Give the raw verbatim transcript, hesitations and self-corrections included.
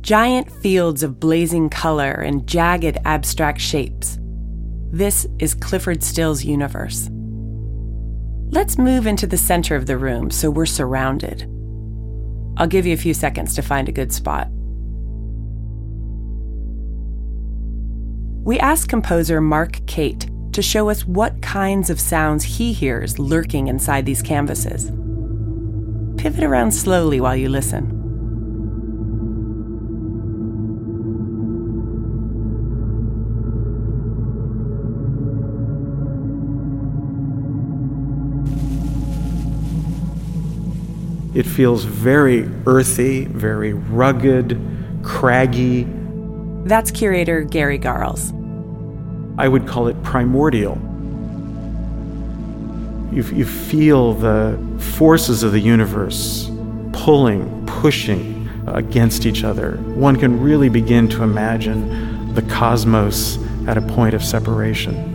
Giant fields of blazing color and jagged abstract shapes. This is Clyfford Still's universe. Let's move into the center of the room so we're surrounded. I'll give you a few seconds to find a good spot. We asked composer Mark Cate to show us what kinds of sounds he hears lurking inside these canvases. Pivot around slowly while you listen. It feels very earthy, very rugged, craggy. That's curator Gary Garles. I would call it primordial. You, you feel the forces of the universe pulling, pushing against each other. One can really begin to imagine the cosmos at a point of separation.